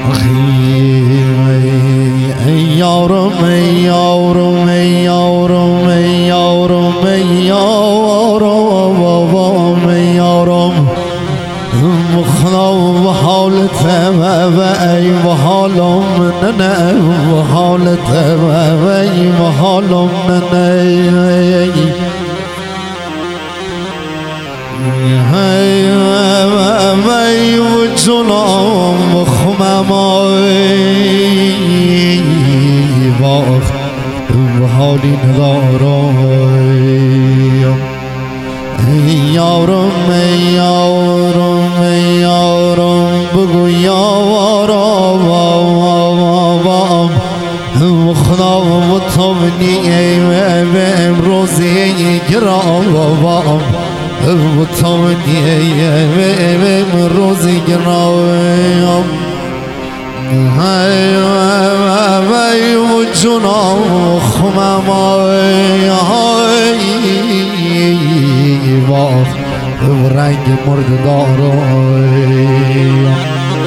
یارم یارم یارم یارم یارم یارم خدا و حالت و ای و حالم نه و حالت و ای و حالم نه ای و جنام خممای و حالی ندارم یارم یارم یارم بگو یارم خدا و تو منی امروزی گرام و تو منی امروزی گرام ای و جنام خممای و رنگ مرد دارم